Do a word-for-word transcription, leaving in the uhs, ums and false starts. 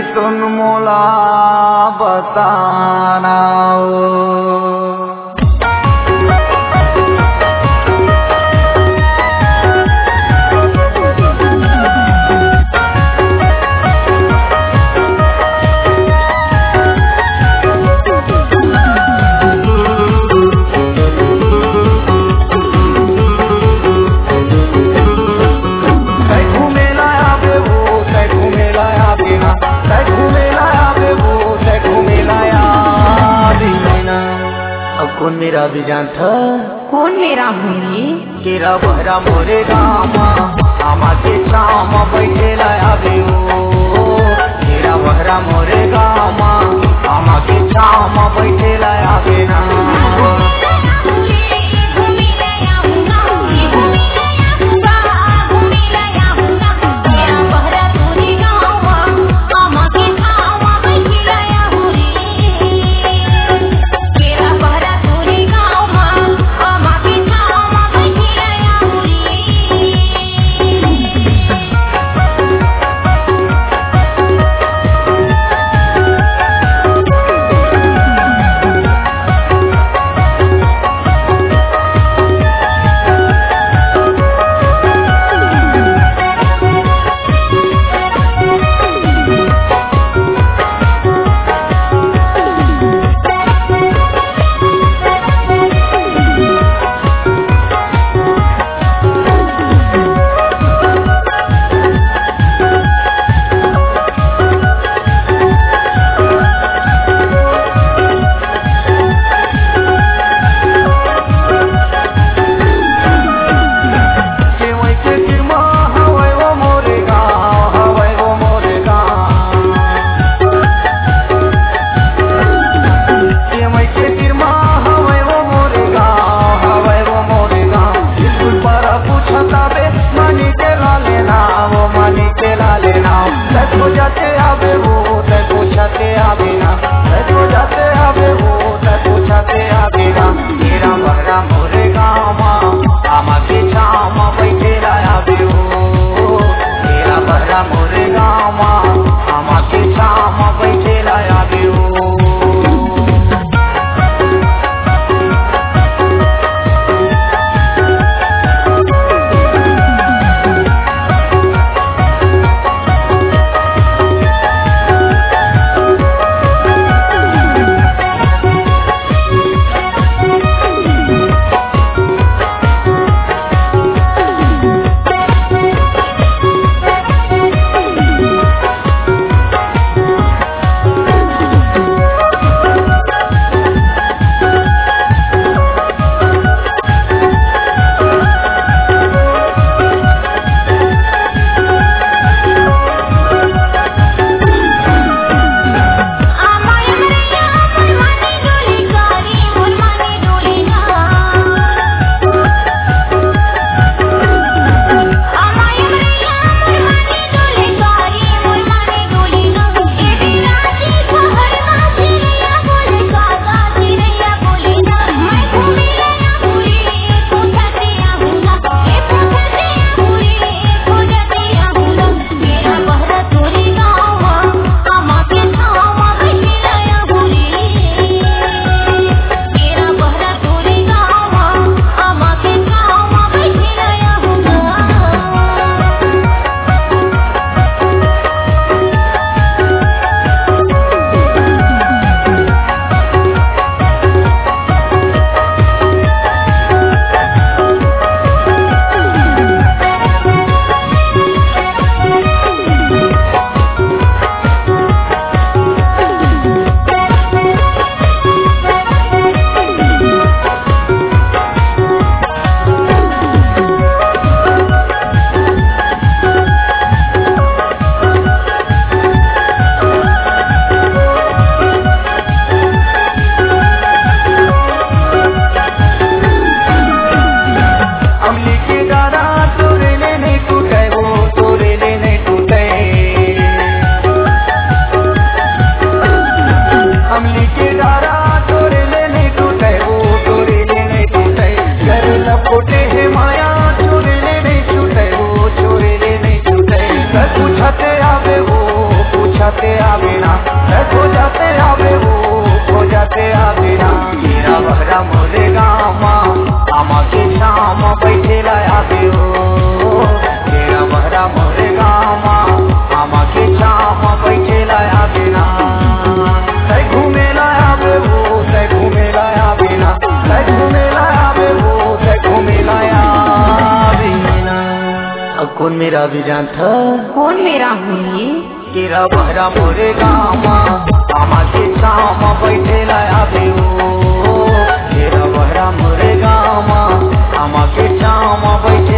तुन मोला बताना। कौन मेरा भी जानता कौन मेरा हुई तेरा बहरा मोरे गामा आमा के चामा बैठे लाया बे ओ तेरा बहरा मोरे गामा आमा के चामा बैठे लाया बे ना। जाते आवे वो तू छते आवे ना तू जाते आवे वो तू छते आवे ना तेरा बहरा मोरे गामा आमा के छामा बैठे लाया बे ओ तेरा बहरा मोरे गामा आमा के छामा बैठे लाया बे ओ। मेरा भी जानता कौन मेरा हुई? केरा बहरा मोरे गामा आमा के छाव में बैठे लाया केरा बहरा मोरे गामा आमा के छाव में बैठे